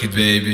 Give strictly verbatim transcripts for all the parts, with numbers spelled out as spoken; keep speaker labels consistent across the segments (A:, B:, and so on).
A: it, baby.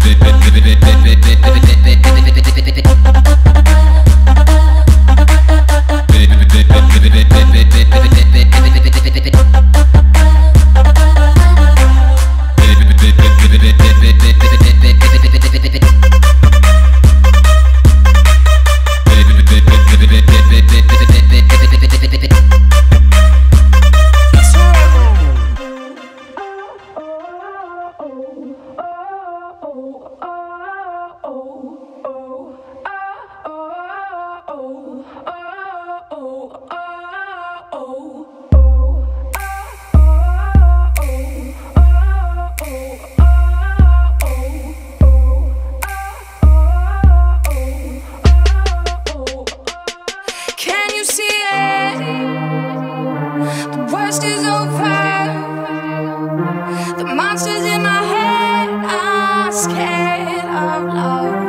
B: Is over. The monsters in my head are scared of love.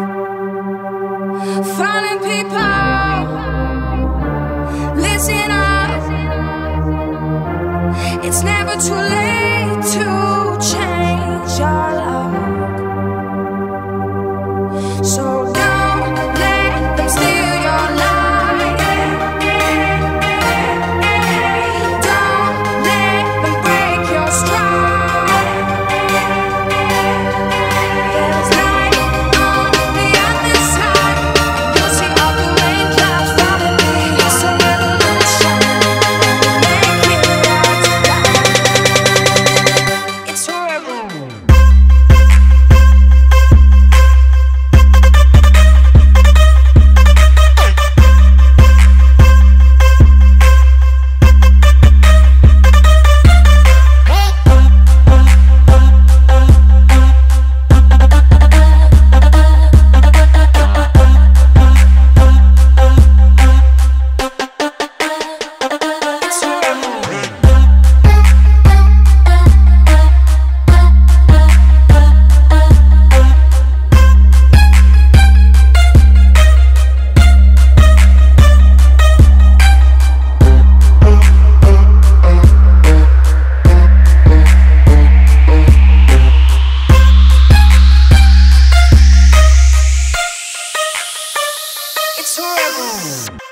B: Falling people, listen up. It's never too late to change your luck. So don't let them steal your life. It's horrible.